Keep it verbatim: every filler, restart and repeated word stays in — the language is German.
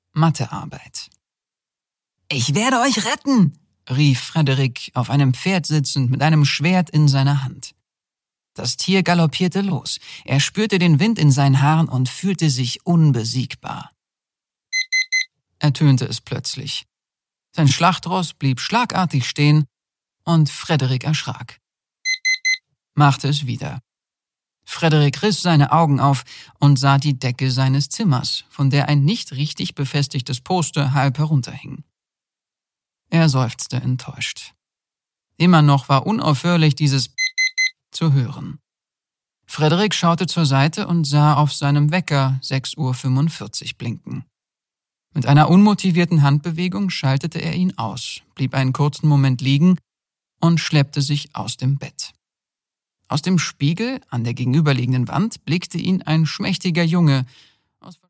Mathearbeit. »Ich werde euch retten«, rief Frederik, auf einem Pferd sitzend mit einem Schwert in seiner Hand. Das Tier galoppierte los. Er spürte den Wind in seinen Haaren und fühlte sich unbesiegbar. Ertönte es plötzlich. Sein Schlachtross blieb schlagartig stehen und Frederik erschrak. Machte es wieder. Frederik riss seine Augen auf und sah die Decke seines Zimmers, von der ein nicht richtig befestigtes Poster halb herunterhing. Er seufzte enttäuscht. Immer noch war unaufhörlich dieses zu hören. Frederik schaute zur Seite und sah auf seinem Wecker sechs Uhr fünfundvierzig blinken. Mit einer unmotivierten Handbewegung schaltete er ihn aus, blieb einen kurzen Moment liegen und schleppte sich aus dem Bett. Aus dem Spiegel an der gegenüberliegenden Wand blickte ihn ein schmächtiger Junge